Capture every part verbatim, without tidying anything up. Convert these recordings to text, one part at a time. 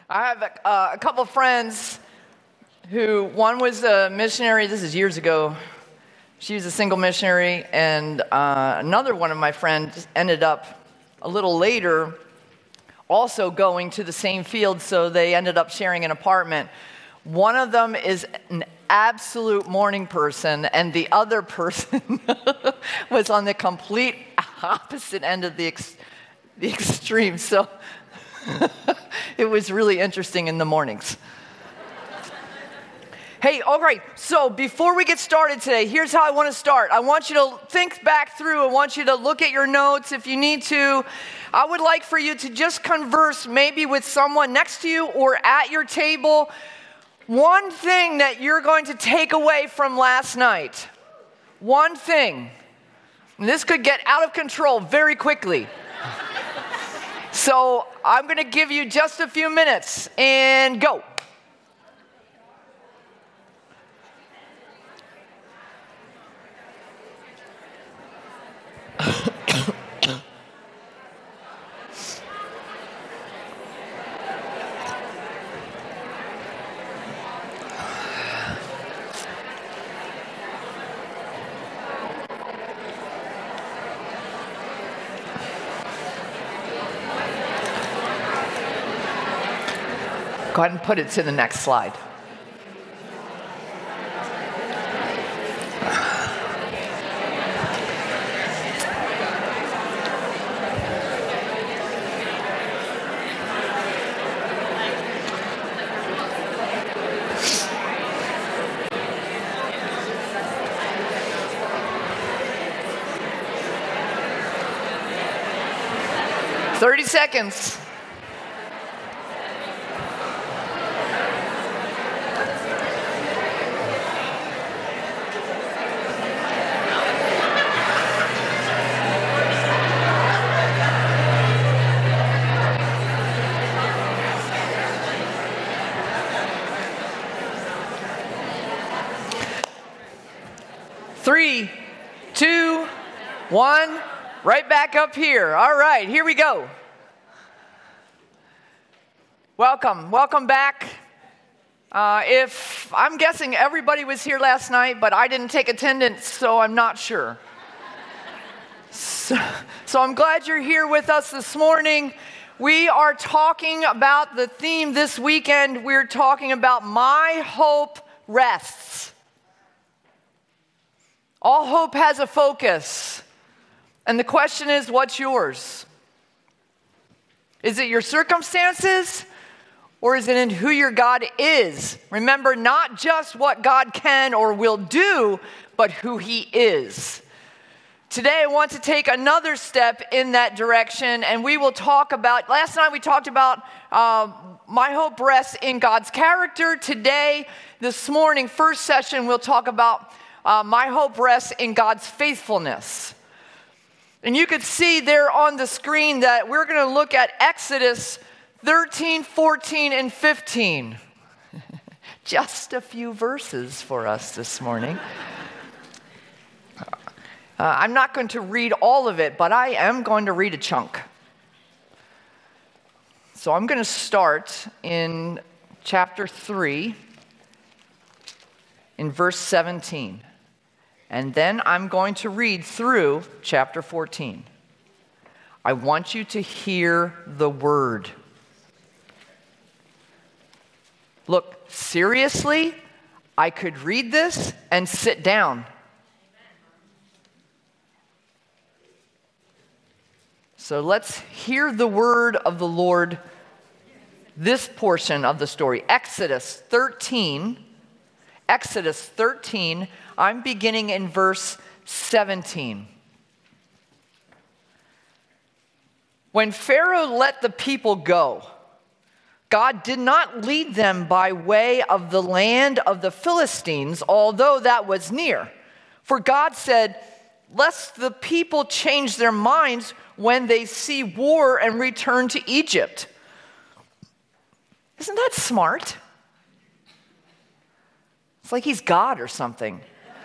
I have a, uh, a couple of friends who, one was a missionary, this is years ago. She was a single missionary, and uh, another one of my friends ended up a little later also going to the same field, so they ended up sharing an apartment. One of them is an absolute morning person, and the other person was on the complete opposite end of the, ex- the extreme. So it was really interesting in the mornings. Hey, all right, so before we get started today, here's how I want to start. I want you to think back through. I want you to look at your notes if you need to. I would like for you to just converse maybe with someone next to you or at your table. One thing that you're going to take away from last night. One thing. And this could get out of control very quickly. So I'm going to give you just a few minutes and go. Go ahead and put it to the next slide. thirty seconds. Three, two, one, right back up here. All right, here we go. Welcome, welcome back. Uh, if, I'm guessing everybody was here last night, but I didn't take attendance, so I'm not sure. So, so I'm glad you're here with us this morning. We are talking about the theme this weekend. We're talking about My Hope Rests. All hope has a focus. And the question is, what's yours? Is it your circumstances? Or is it in who your God is? Remember, not just what God can or will do, but who He is. Today, I want to take another step in that direction, and we will talk about, last night we talked about uh, my hope rests in God's character. Today, this morning, first session, we'll talk about uh, my hope rests in God's faithfulness. And you could see there on the screen that we're going to look at Exodus thirteen, fourteen, and fifteen. Just a few verses for us this morning. Uh, I'm not going to read all of it, but I am going to read a chunk. So I'm going to start in chapter three, in verse seventeen. And then I'm going to read through chapter fourteen. I want you to hear the word. Look, seriously, I could read this and sit down. So let's hear the word of the Lord, this portion of the story. Exodus thirteen. Exodus thirteen, I'm beginning in verse seventeen. When Pharaoh let the people go, God did not lead them by way of the land of the Philistines, although that was near. For God said, lest the people change their minds when they see war and return to Egypt. Isn't that smart? It's like he's God or something.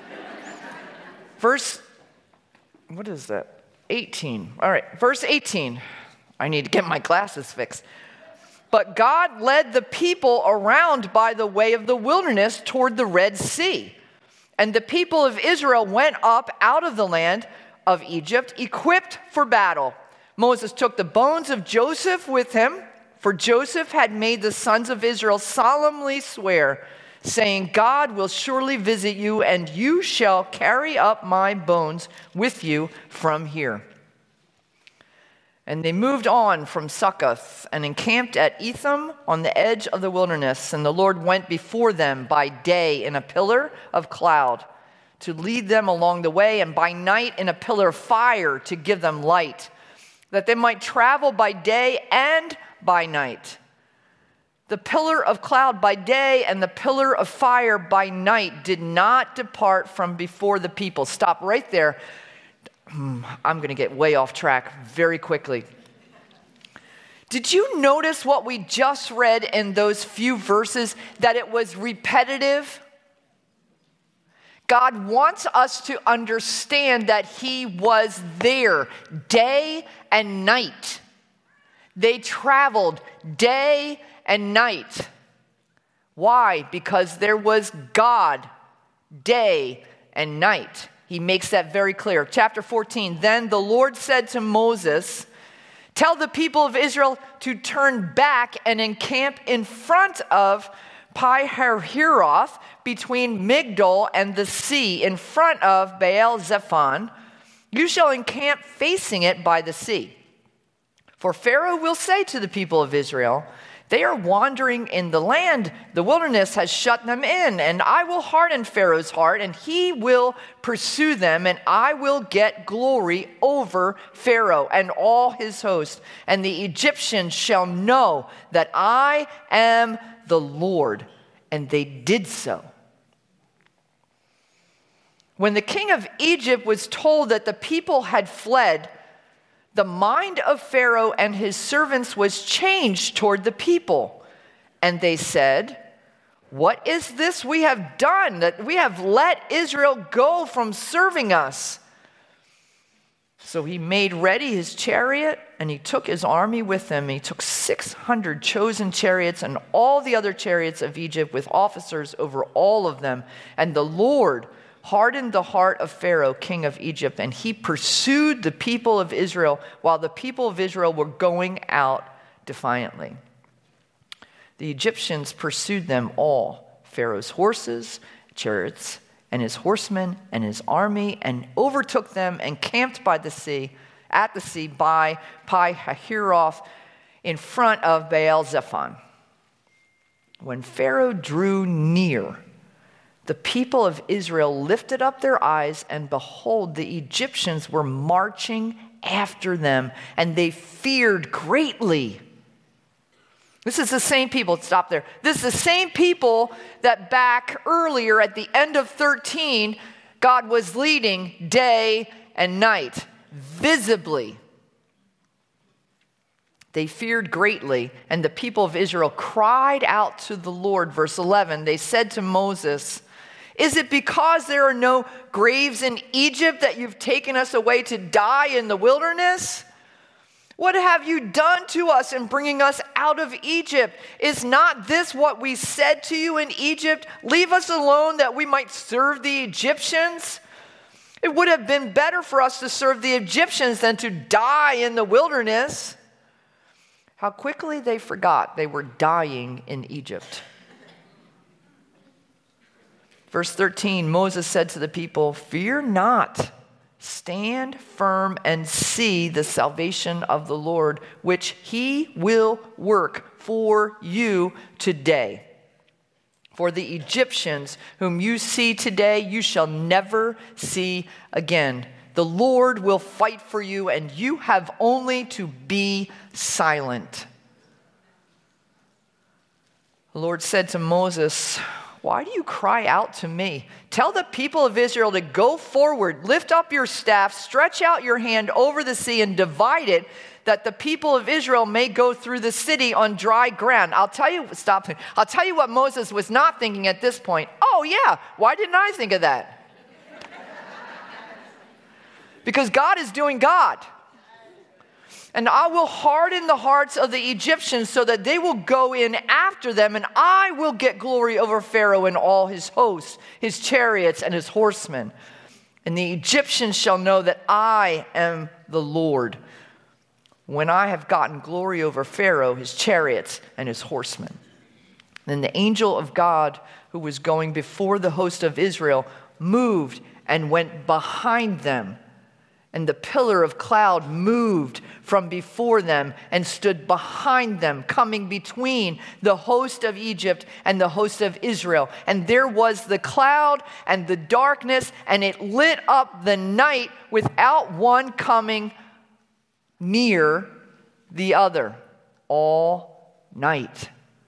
Verse, what is that? eighteen. All right, verse eighteen. I need to get my glasses fixed. But God led the people around by the way of the wilderness toward the Red Sea. And the people of Israel went up out of the land of Egypt, equipped for battle. Moses took the bones of Joseph with him, for Joseph had made the sons of Israel solemnly swear, saying, God will surely visit you, and you shall carry up my bones with you from here. And they moved on from Succoth and encamped at Etham on the edge of the wilderness. And the Lord went before them by day in a pillar of cloud to lead them along the way, and by night in a pillar of fire to give them light, that they might travel by day and by night. The pillar of cloud by day and the pillar of fire by night did not depart from before the people. Stop right there. I'm going to get way off track very quickly. Did you notice what we just read in those few verses, that it was repetitive? God wants us to understand that he was there day and night. They traveled day and night. Why? Because there was God day and night. He makes that very clear. Chapter fourteen, then the Lord said to Moses, tell the people of Israel to turn back and encamp in front of Pi-hahiroth, between Migdol and the sea, in front of Baal-zephon. You shall encamp facing it by the sea. For Pharaoh will say to the people of Israel, they are wandering in the land. The wilderness has shut them in, and I will harden Pharaoh's heart, and he will pursue them, and I will get glory over Pharaoh and all his host. And the Egyptians shall know that I am the Lord. And they did so. When the king of Egypt was told that the people had fled, the mind of Pharaoh and his servants was changed toward the people. And they said, what is this we have done, that we have let Israel go from serving us? So he made ready his chariot, and he took his army with him. He took six hundred chosen chariots and all the other chariots of Egypt with officers over all of them. And the Lord hardened the heart of Pharaoh, king of Egypt, and he pursued the people of Israel while the people of Israel were going out defiantly. The Egyptians pursued them all, Pharaoh's horses, chariots, and his horsemen and his army, and overtook them and camped by the sea, at the sea by Pi-hahiroth, in front of Baal-zephon. When Pharaoh drew near, the people of Israel lifted up their eyes, and behold, the Egyptians were marching after them, and they feared greatly. This is the same people, stop there. This is the same people that back earlier at the end of thirteen, God was leading day and night, visibly. They feared greatly, and the people of Israel cried out to the Lord. Verse eleven, they said to Moses, is it because there are no graves in Egypt that you've taken us away to die in the wilderness? What have you done to us in bringing us out of Egypt? Is not this what we said to you in Egypt? Leave us alone that we might serve the Egyptians? It would have been better for us to serve the Egyptians than to die in the wilderness. How quickly they forgot they were dying in Egypt. Verse thirteen, Moses said to the people, fear not. Stand firm and see the salvation of the Lord, which he will work for you today. For the Egyptians whom you see today, you shall never see again. The Lord will fight for you, and you have only to be silent. The Lord said to Moses, why do you cry out to me? Tell the people of Israel to go forward, lift up your staff, stretch out your hand over the sea and divide it, that the people of Israel may go through the city on dry ground. I'll tell you, stop. I'll tell you what Moses was not thinking at this point. Oh yeah, why didn't I think of that? Because God is doing God. And I will harden the hearts of the Egyptians so that they will go in after them, and I will get glory over Pharaoh and all his hosts, his chariots, and his horsemen. And the Egyptians shall know that I am the Lord, when I have gotten glory over Pharaoh, his chariots, and his horsemen. Then the angel of God, who was going before the host of Israel, moved and went behind them. And the pillar of cloud moved from before them and stood behind them, coming between the host of Egypt and the host of Israel. And there was the cloud and the darkness, and it lit up the night without one coming near the other all night.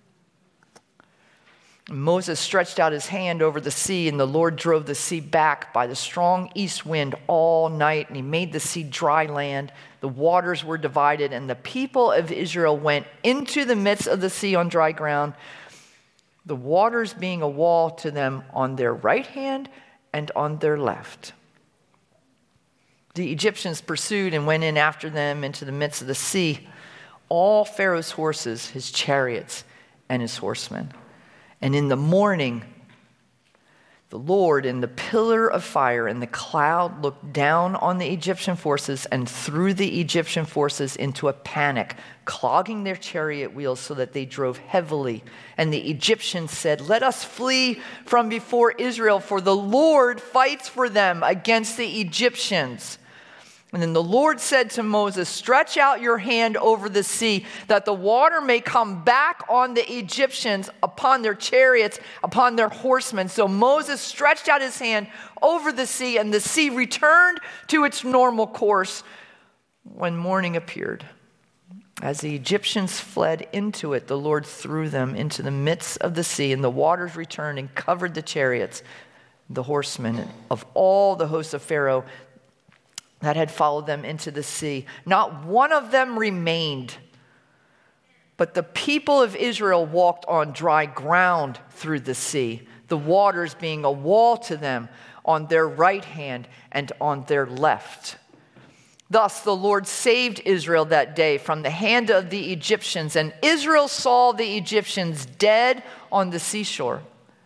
Moses stretched out his hand over the sea, and the Lord drove the sea back by the strong east wind all night, and he made the sea dry land. The waters were divided, and the people of Israel went into the midst of the sea on dry ground, the waters being a wall to them on their right hand and on their left. The Egyptians pursued and went in after them into the midst of the sea, all Pharaoh's horses, his chariots, and his horsemen. And in the morning, the Lord in the pillar of fire and the cloud looked down on the Egyptian forces and threw the Egyptian forces into a panic, clogging their chariot wheels so that they drove heavily. And the Egyptians said, "Let us flee from before Israel, for the Lord fights for them against the Egyptians." And then the Lord said to Moses, "Stretch out your hand over the sea, that the water may come back on the Egyptians, upon their chariots, upon their horsemen." So Moses stretched out his hand over the sea, and the sea returned to its normal course when morning appeared. As the Egyptians fled into it, the Lord threw them into the midst of the sea, and the waters returned and covered the chariots, the horsemen of all the hosts of Pharaoh that had followed them into the sea. Not one of them remained, but the people of Israel walked on dry ground through the sea, the waters being a wall to them on their right hand and on their left. Thus the Lord saved Israel that day from the hand of the Egyptians, and Israel saw the Egyptians dead on the seashore.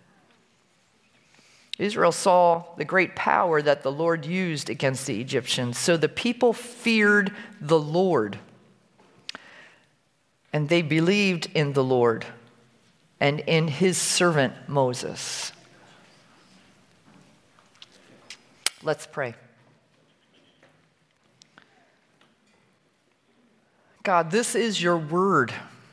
Israel saw the great power that the Lord used against the Egyptians. So the people feared the Lord, and they believed in the Lord and in his servant Moses. Let's pray. God, this is your word.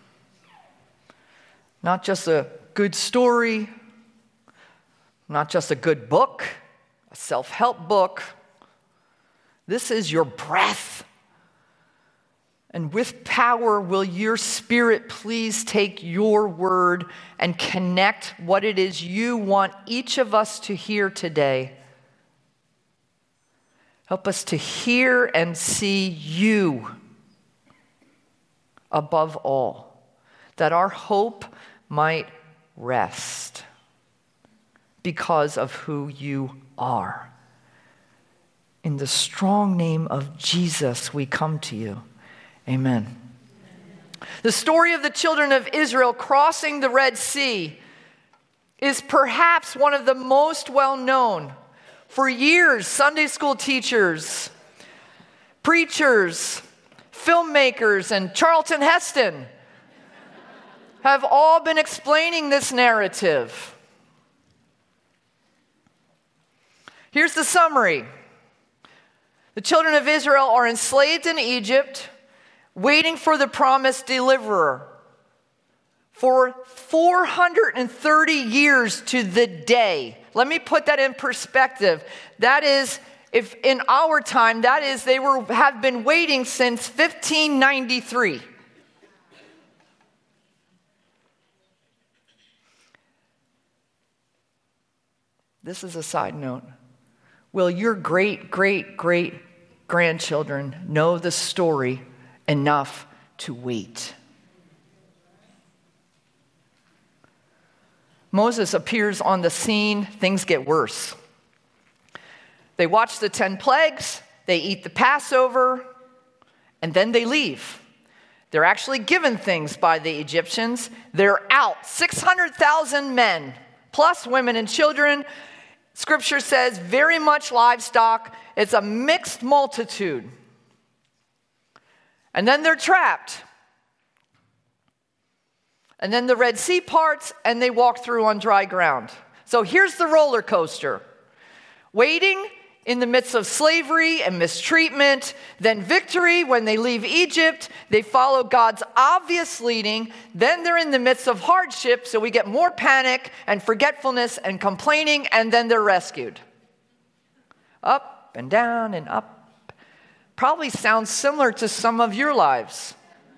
Not just a good story, not just a good book, a self-help book. This is your breath. And with power, will your Spirit please take your word and connect what it is you want each of us to hear today. Help us to hear and see you above all, that our hope might rest because of who you are. In the strong name of Jesus, we come to you. Amen. The story of the children of Israel crossing the Red Sea is perhaps one of the most well-known. For years, Sunday school teachers, preachers, filmmakers, and Charlton Heston have all been explaining this narrative. Here's the summary. The children of Israel are enslaved in Egypt, waiting for the promised deliverer. For four hundred thirty years to the day. Let me put that in perspective. That is, if in our time, that is, they were have been waiting since fifteen ninety-three. This is a side note. Will your great, great, great grandchildren know the story enough to wait? Moses appears on the scene. Things get worse. They watch the ten plagues. They eat the Passover. and then they leave. They're actually given things by the Egyptians. They're out. six hundred thousand men, plus women and children. Scripture says very much livestock. It's a mixed multitude. And then they're trapped. And then the Red Sea parts, and they walk through on dry ground. So here's the roller coaster. Waiting in the midst of slavery and mistreatment, then victory when they leave Egypt. They follow God's obvious leading. Then they're in the midst of hardship, so we get more panic and forgetfulness and complaining, and then they're rescued. Up and down and up. Probably sounds similar to some of your lives.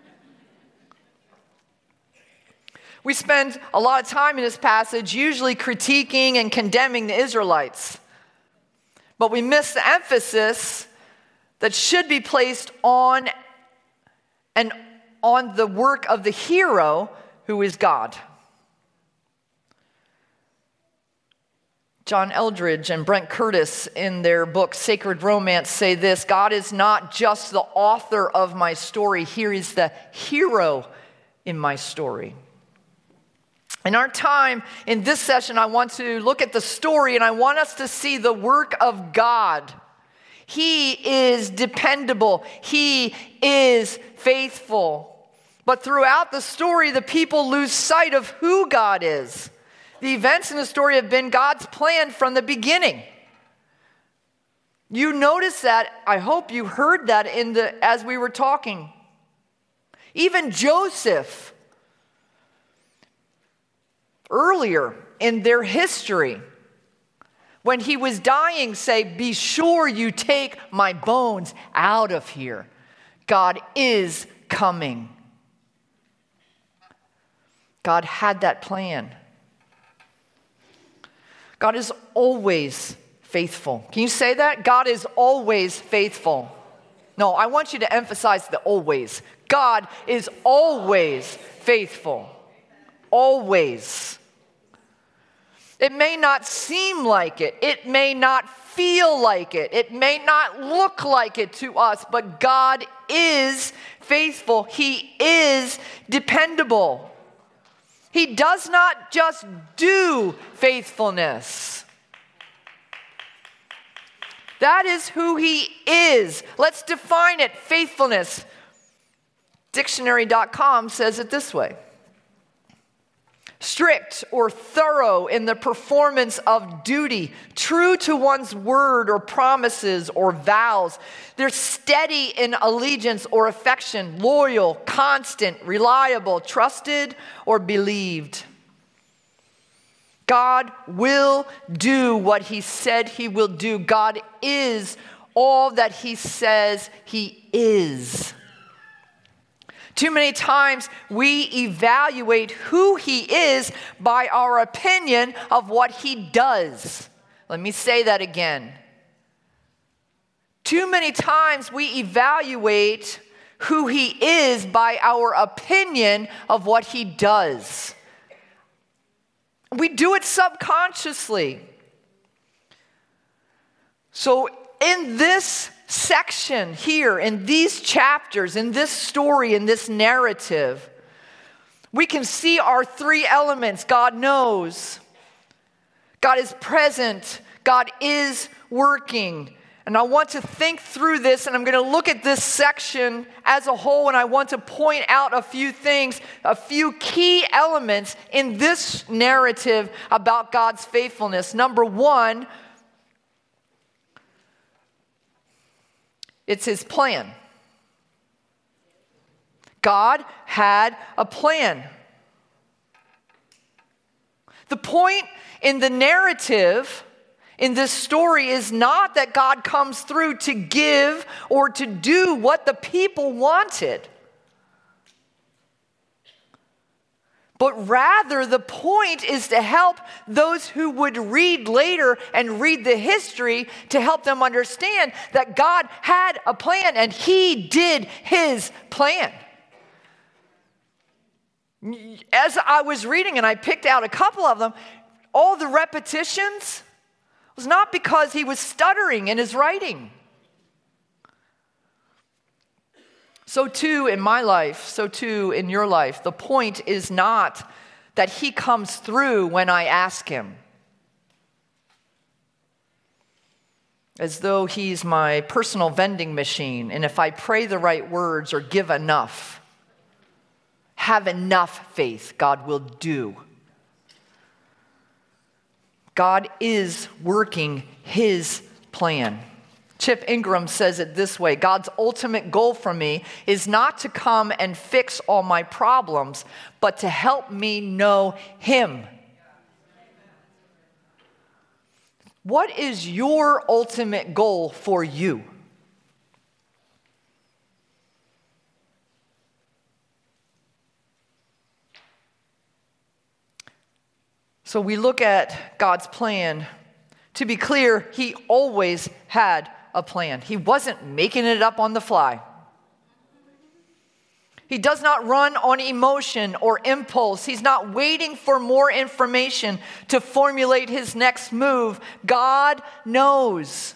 We spend a lot of time in this passage usually critiquing and condemning the Israelites. But we miss the emphasis that should be placed on and on the work of the hero, who is God. John Eldredge and Brent Curtis in their book Sacred Romance say this: God is not just the author of my story, he is the hero in my story. In our time in this session, I want to look at the story, and I want us to see the work of God. He is dependable. He is faithful. But throughout the story, the people lose sight of who God is. The events in the story have been God's plan from the beginning. You notice that. I hope you heard that in the as we were talking. Even Joseph, earlier in their history, when he was dying, say, be sure you take my bones out of here. God is coming. God had that plan. God is always faithful. Can you say that? God is always faithful. No, I want you to emphasize the always. God is always faithful. Always. It may not seem like it. It may not feel like it. It may not look like it to us, but God is faithful. He is dependable. He does not just do faithfulness. That is who he is. Let's define it. Faithfulness. Dictionary dot com says it this way: strict or thorough in the performance of duty, true to one's word or promises or vows. They're steady in allegiance or affection, loyal, constant, reliable, trusted, or believed. God will do what he said he will do. God is all that he says he is. Too many times we evaluate who he is by our opinion of what he does. Let me say that again. Too many times we evaluate who he is by our opinion of what he does. We do it subconsciously. So in this section here, in these chapters, in this story, in this narrative, we can see our three elements. God knows. God is present. God is working. And I want to think through this, and I'm going to look at this section as a whole, and I want to point out a few things, a few key elements in this narrative about God's faithfulness. Number one, it's his plan. God had a plan. The point in the narrative in this story is not that God comes through to give or to do what the people wanted. But rather, the point is to help those who would read later and read the history, to help them understand that God had a plan and he did his plan. As I was reading, and I picked out a couple of them, all the repetitions was not because he was stuttering in his writing. So too in my life, so too in your life. The point is not that he comes through when I ask him, as though he's my personal vending machine, and if I pray the right words or give enough, have enough faith, God will do. God is working his plan. Chip Ingram says it this way: God's ultimate goal for me is not to come and fix all my problems, but to help me know him. What is your ultimate goal for you? So we look at God's plan. To be clear, he always had a plan. He wasn't making it up on the fly. He does not run on emotion or impulse. He's not waiting for more information to formulate his next move. God knows.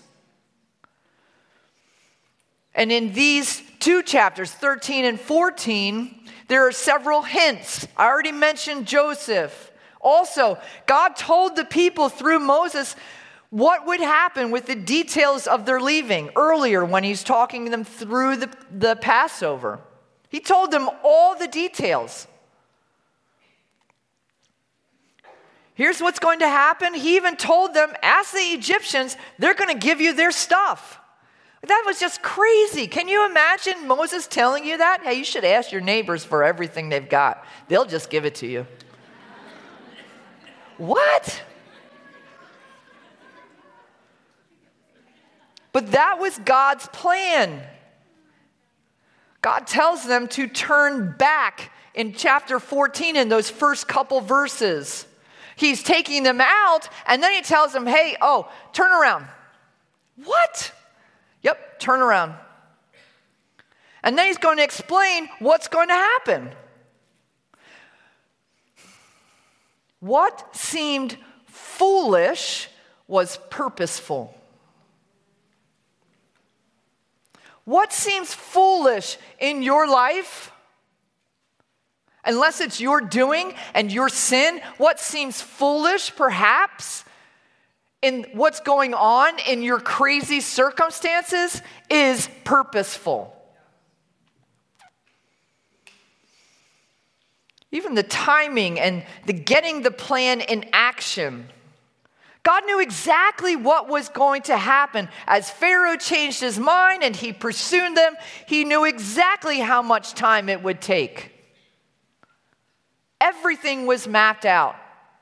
And in these two chapters, thirteen and fourteen, there are several hints. I already mentioned Joseph. Also, God told the people through Moses what would happen with the details of their leaving earlier when he's talking them through the, the Passover. He told them all the details. Here's what's going to happen. He even told them, ask the Egyptians, they're going to give you their stuff. That was just crazy. Can you imagine Moses telling you that? Hey, you should ask your neighbors for everything they've got. They'll just give it to you. What? But that was God's plan. God tells them to turn back in chapter fourteen in those first couple verses. He's taking them out, and then he tells them, hey, oh, turn around. What? Yep, turn around. And then he's going to explain what's going to happen. What seemed foolish was purposeful. What seems foolish in your life, unless it's your doing and your sin, what seems foolish perhaps in what's going on in your crazy circumstances is purposeful. Even the timing and the getting the plan in action. God knew exactly what was going to happen. As Pharaoh changed his mind and he pursued them, he knew exactly how much time it would take. Everything was mapped out.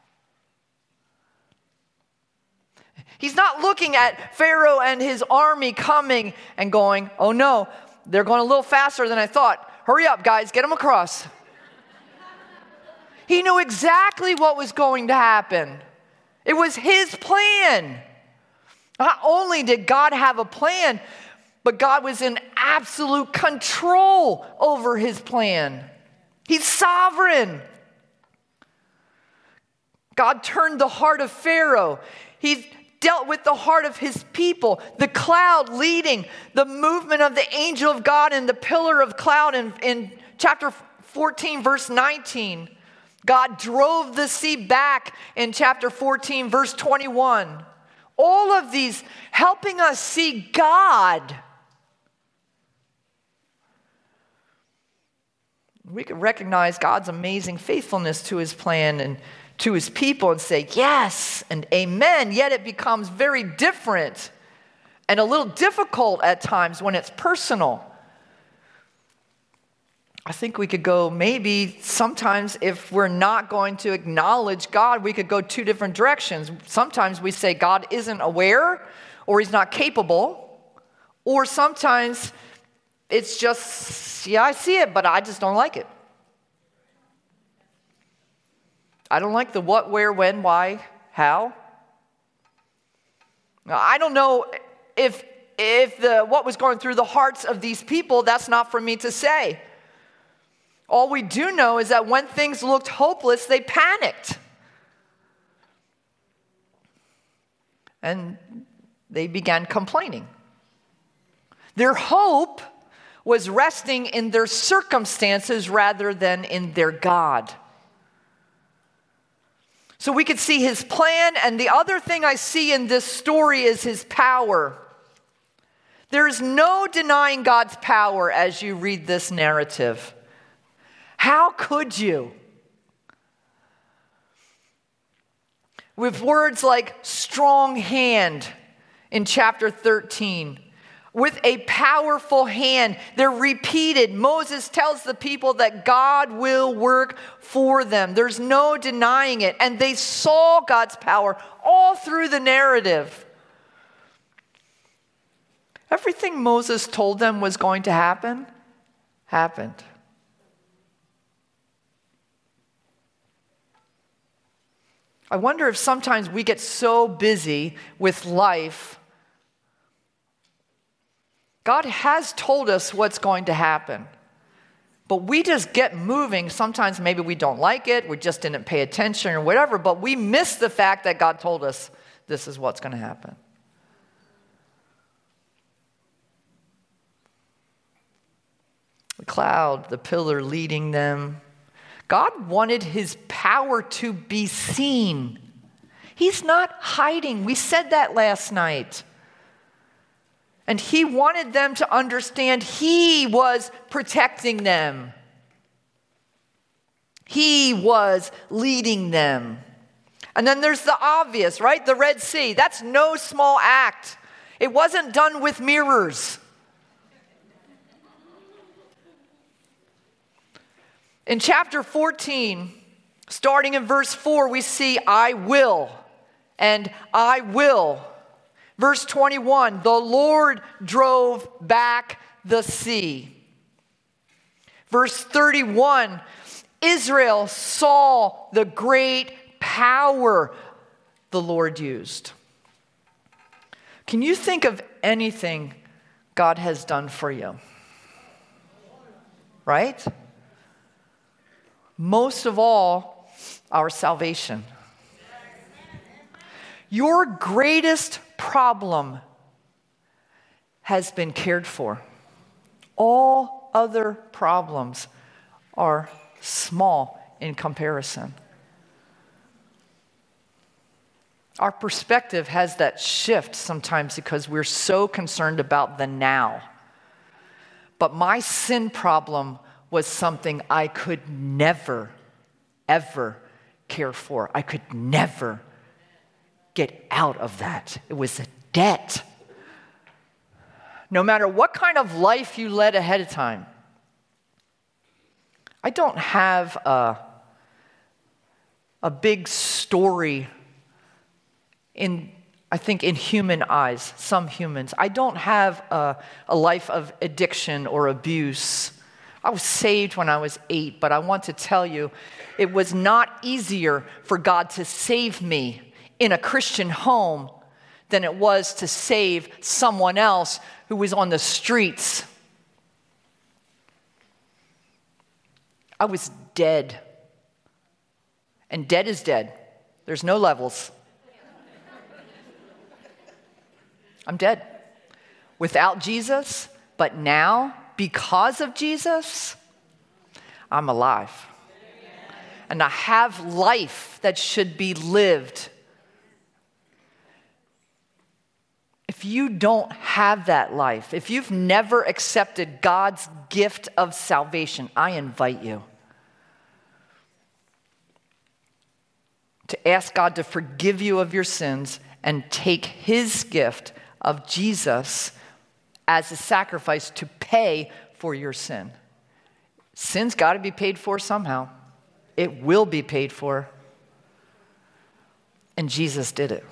He's not looking at Pharaoh and his army coming and going, oh no, they're going a little faster than I thought. Hurry up, guys, get them across. He knew exactly what was going to happen. It was his plan. Not only did God have a plan, but God was in absolute control over his plan. He's sovereign. God turned the heart of Pharaoh. He dealt with the heart of his people. The cloud leading, the movement of the angel of God and the pillar of cloud in, in chapter fourteen, verse nineteen. God drove the sea back in chapter fourteen, verse twenty-one. All of these helping us see God. We can recognize God's amazing faithfulness to his plan and to his people and say yes and amen. Yet it becomes very different and a little difficult at times when it's personal. I think we could go maybe sometimes if we're not going to acknowledge God, we could go two different directions. Sometimes we say God isn't aware or he's not capable. Or sometimes it's just, yeah, I see it, but I just don't like it. I don't like the what, where, when, why, how. Now, I don't know if, if the what was going through the hearts of these people. That's not for me to say. All we do know is that when things looked hopeless, they panicked. And they began complaining. Their hope was resting in their circumstances rather than in their God. So we could see his plan, and the other thing I see in this story is his power. There is no denying God's power as you read this narrative. How could you? With words like strong hand in chapter thirteen, with a powerful hand, they're repeated. Moses tells the people that God will work for them. There's no denying it. And they saw God's power all through the narrative. Everything Moses told them was going to happen, happened. I wonder if sometimes we get so busy with life. God has told us what's going to happen, but we just get moving. Sometimes maybe we don't like it, we just didn't pay attention or whatever, but we miss the fact that God told us this is what's going to happen. The cloud, the pillar leading them. God wanted his power to be seen. He's not hiding. We said that last night. And he wanted them to understand he was protecting them. He was leading them. And then there's the obvious, right? The Red Sea. That's no small act. It wasn't done with mirrors. In chapter fourteen, starting in verse four, we see I will and I will. Verse twenty-one, the Lord drove back the sea. Verse thirty-one, Israel saw the great power the Lord used. Can you think of anything God has done for you? Right? Most of all, our salvation. Your greatest problem has been cared for. All other problems are small in comparison. Our perspective has that shift sometimes because we're so concerned about the now. But my sin problem was something I could never, ever care for. I could never get out of that. It was a debt. No matter what kind of life you led ahead of time. I don't have a, a big story in, I think, in human eyes, some humans. I don't have a, a life of addiction or abuse. I was saved when I was eight, but I want to tell you, it was not easier for God to save me in a Christian home than it was to save someone else who was on the streets. I was dead. And dead is dead. There's no levels. I'm dead. Without Jesus, but now, because of Jesus, I'm alive. And I have life that should be lived. If you don't have that life, if you've never accepted God's gift of salvation, I invite you to ask God to forgive you of your sins and take his gift of Jesus as a sacrifice to pay for your sin. Sin's got to be paid for somehow. It will be paid for. And Jesus did it.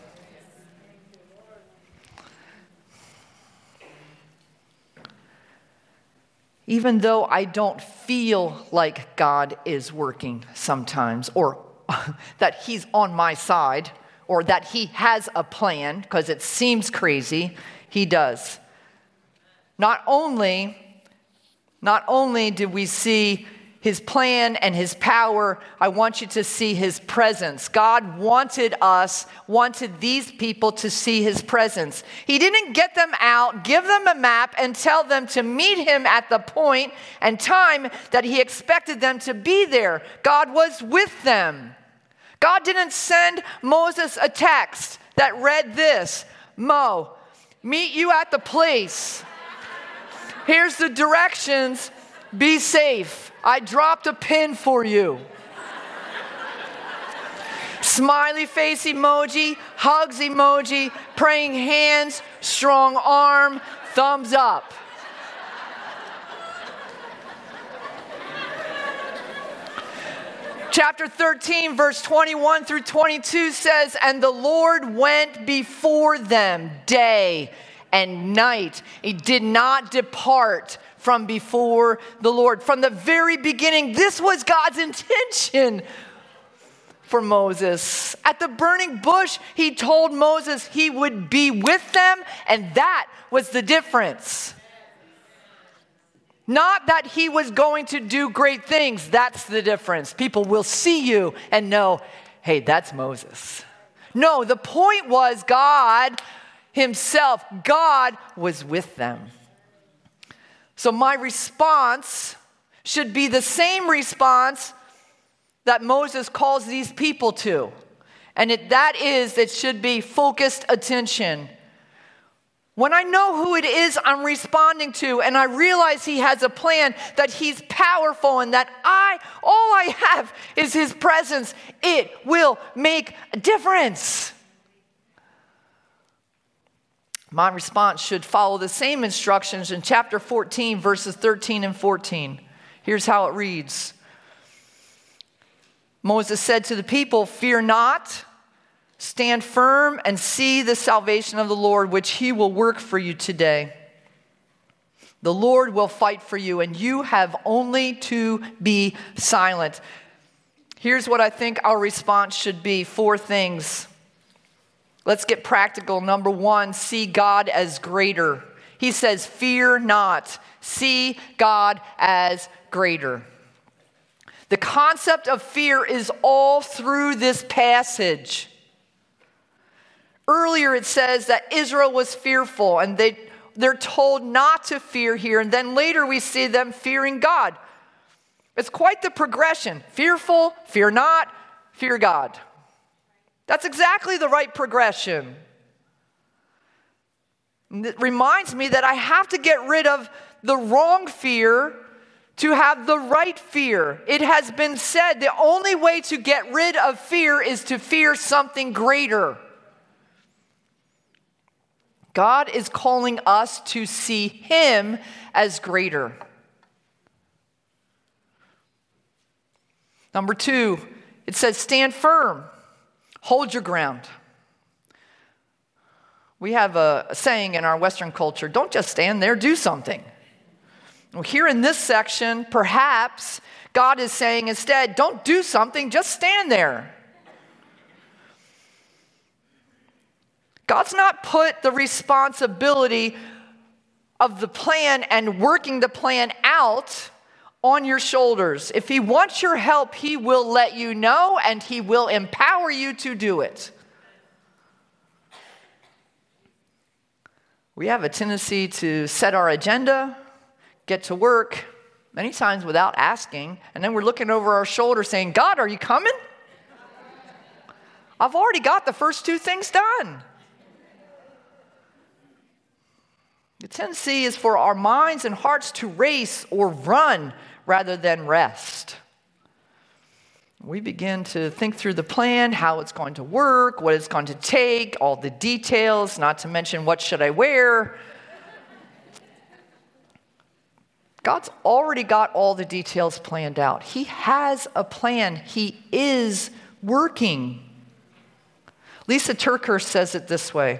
Even though I don't feel like God is working sometimes, or that he's on my side, or that he has a plan, because it seems crazy, he does. Not only, not only did we see his plan and his power, I want you to see his presence. God wanted us, wanted these people to see his presence. He didn't get them out, give them a map, and tell them to meet him at the point and time that he expected them to be there. God was with them. God didn't send Moses a text that read this: Mo, meet you at the place. Here's the directions. Be safe. I dropped a pin for you. Smiley face emoji, hugs emoji, praying hands, strong arm, thumbs up. Chapter thirteen, verse twenty-one through twenty-two says, and the Lord went before them day and night. He did not depart from before the Lord. From the very beginning, this was God's intention for Moses. At the burning bush, he told Moses he would be with them, and that was the difference. Not that he was going to do great things. That's the difference. People will see you and know, hey, that's Moses. No, the point was God himself, God was with them. So my response should be the same response that Moses calls these people to. And it, that is, it should be focused attention. When I know who it is I'm responding to, and I realize he has a plan, that he's powerful, and that I, all I have is his presence, it will make a difference. My response should follow the same instructions in chapter fourteen, verses thirteen and fourteen. Here's how it reads. Moses said to the people, fear not, stand firm and see the salvation of the Lord, which he will work for you today. The Lord will fight for you, and you have only to be silent. Here's what I think our response should be. Four things. Let's get practical. Number one, see God as greater. He says, fear not. See God as greater. The concept of fear is all through this passage. Earlier it says that Israel was fearful, and they, they're told not to fear here. And then later we see them fearing God. It's quite the progression. Fearful, fear not, fear God. That's exactly the right progression. It reminds me that I have to get rid of the wrong fear to have the right fear. It has been said the only way to get rid of fear is to fear something greater. God is calling us to see him as greater. Number two, it says stand firm. Hold your ground. We have a saying in our Western culture, don't just stand there, do something. Well, here in this section, perhaps God is saying instead, don't do something, just stand there. God's not put the responsibility of the plan and working the plan out on your shoulders. If he wants your help, he will let you know, and he will empower you to do it. We have a tendency to set our agenda, get to work, many times without asking, and then we're looking over our shoulder saying, God, are you coming? I've already got the first two things done. The tendency is for our minds and hearts to race or run rather than rest. We begin to think through the plan, how it's going to work, what it's going to take, all the details, not to mention what should I wear. God's already got all the details planned out. He has a plan. He is working. Lisa TerKeurst says it this way.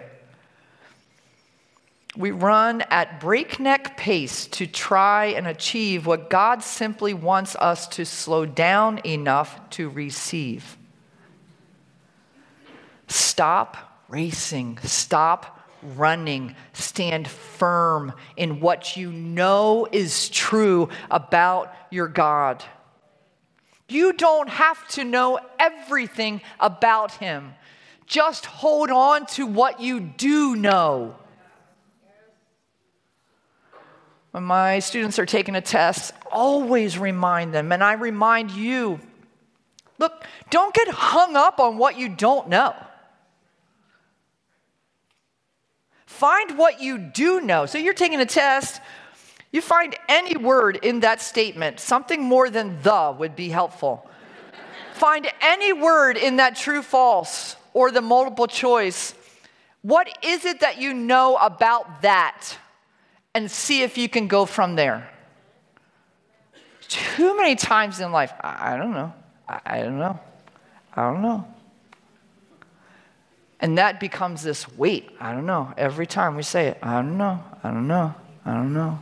We run at breakneck pace to try and achieve what God simply wants us to slow down enough to receive. Stop racing. Stop running. Stand firm in what you know is true about your God. You don't have to know everything about him. Just hold on to what you do know. When my students are taking a test, always remind them, and I remind you, look, don't get hung up on what you don't know. Find what you do know. So you're taking a test, you find any word in that statement, something more than the would be helpful. Find any word in that true, false, or the multiple choice. What is it that you know about that? And see if you can go from there. Too many times in life, I, I don't know. I, I don't know. I don't know. And that becomes this weight. I don't know. Every time we say it, I don't know. I don't know. I don't know.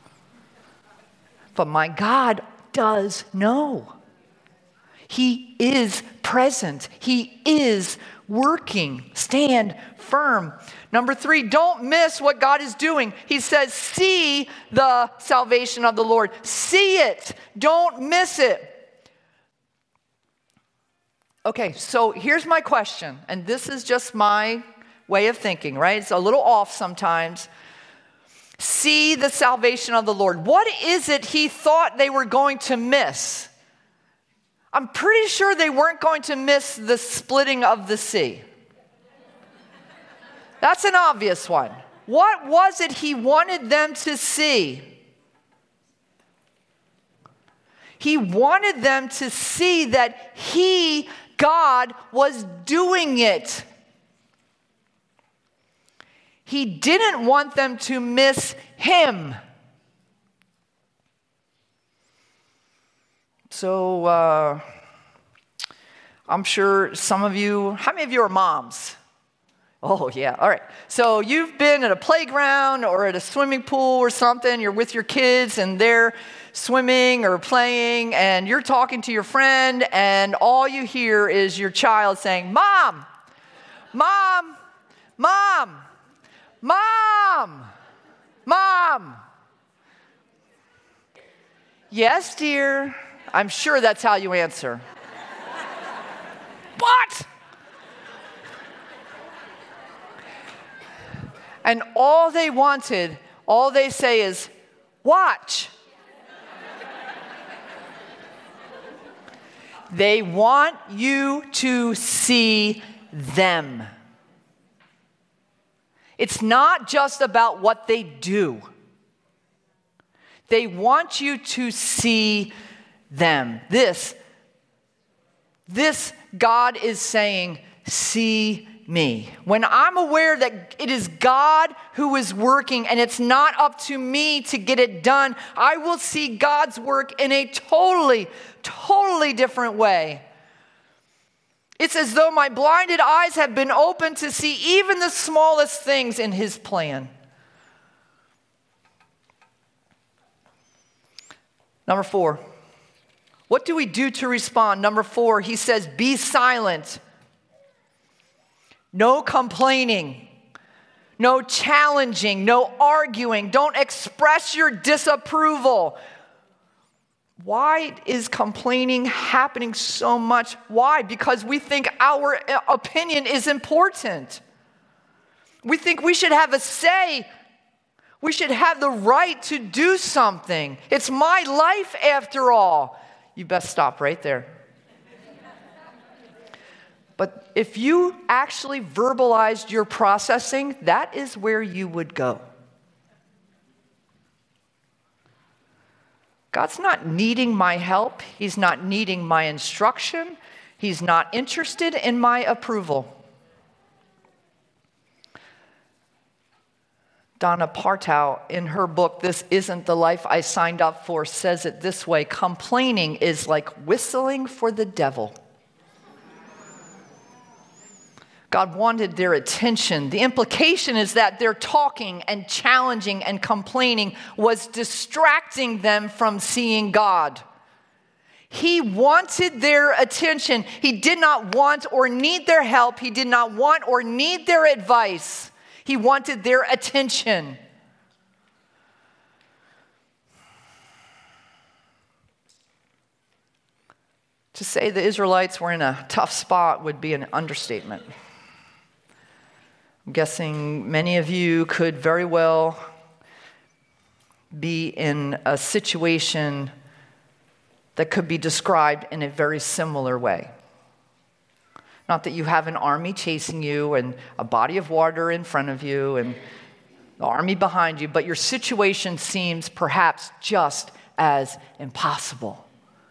But my God does know. He is present. He is working. Stand firm. Number three, don't miss what God is doing. He says, see the salvation of the Lord. See it. Don't miss it. Okay, so here's my question, and this is just my way of thinking, right? It's a little off sometimes. See the salvation of the Lord. What is it he thought they were going to miss? I'm pretty sure they weren't going to miss the splitting of the sea. That's an obvious one. What was it he wanted them to see? He wanted them to see that he, God, was doing it. He didn't want them to miss him. So, uh, I'm sure some of you, how many of you are moms? Oh, yeah. All right. So you've been at a playground or at a swimming pool or something. You're with your kids and they're swimming or playing and you're talking to your friend and all you hear is your child saying, Mom, Mom, Mom, Mom, Mom. Yes, dear. I'm sure that's how you answer. What? And all they wanted, all they say is, watch. They want you to see them. It's not just about what they do. They want you to see them. This, this God is saying, see me. When I'm aware that it is God who is working and it's not up to me to get it done, I will see God's work in a totally, totally different way. It's as though my blinded eyes have been opened to see even the smallest things in his plan. Number four, what do we do to respond? Number four, he says, be silent. No complaining, no challenging, no arguing. Don't express your disapproval. Why is complaining happening so much? Why? Because we think our opinion is important. We think we should have a say. We should have the right to do something. It's my life after all. You best stop right there. But if you actually verbalized your processing, that is where you would go. God's not needing my help. He's not needing my instruction. He's not interested in my approval. Donna Partow, in her book, This Isn't the Life I Signed Up For, says it this way: complaining is like whistling for the devil. God wanted their attention. The implication is that their talking and challenging and complaining was distracting them from seeing God. He wanted their attention. He did not want or need their help. He did not want or need their advice. He wanted their attention. To say the Israelites were in a tough spot would be an understatement. I'm guessing many of you could very well be in a situation that could be described in a very similar way. Not that you have an army chasing you and a body of water in front of you and the army behind you, but your situation seems perhaps just as impossible.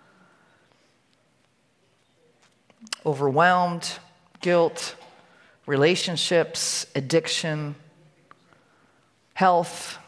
Overwhelmed, guilt, relationships, addiction, health,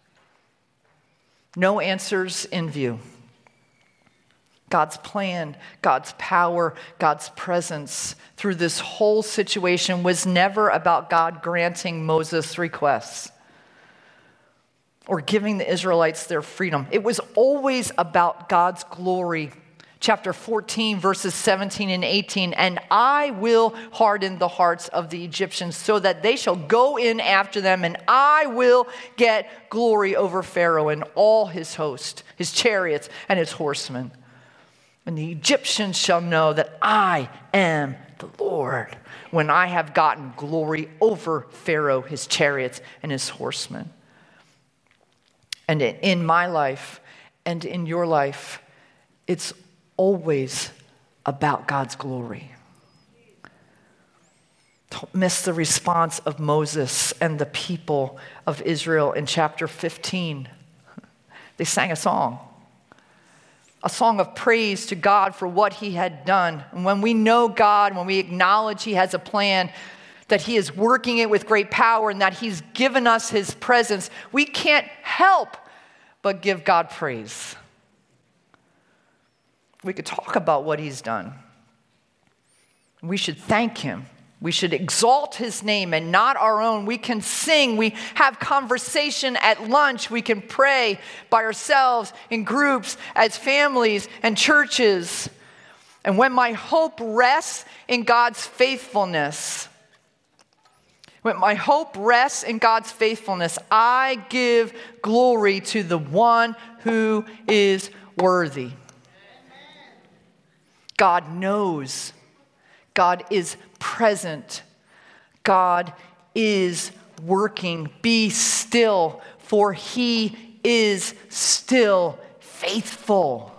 no answers in view. God's plan, God's power, God's presence through this whole situation was never about God granting Moses' requests or giving the Israelites their freedom. It was always about God's glory. Chapter fourteen, verses seventeen and eighteen, and I will harden the hearts of the Egyptians so that they shall go in after them, and I will get glory over Pharaoh and all his host, his chariots and his horsemen. And the Egyptians shall know that I am the Lord when I have gotten glory over Pharaoh, his chariots, and his horsemen. And in my life and in your life, it's always about God's glory. Don't miss the response of Moses and the people of Israel in chapter fifteen. They sang a song. A song of praise to God for what he had done. And when we know God, when we acknowledge he has a plan, that he is working it with great power and that he's given us his presence, we can't help but give God praise. We could talk about what he's done. We should thank him. We should exalt his name and not our own. We can sing. We have conversation at lunch. We can pray by ourselves in groups, as families and churches. And when my hope rests in God's faithfulness, when my hope rests in God's faithfulness, I give glory to the one who is worthy. God knows. God is present. God is working. Be still, for he is still faithful.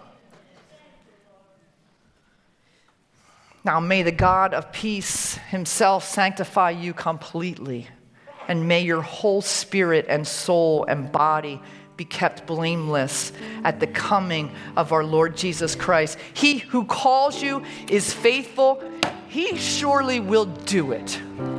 Now may the God of peace himself sanctify you completely, and may your whole spirit and soul and body be kept blameless at the coming of our Lord Jesus Christ. He who calls you is faithful. He surely will do it.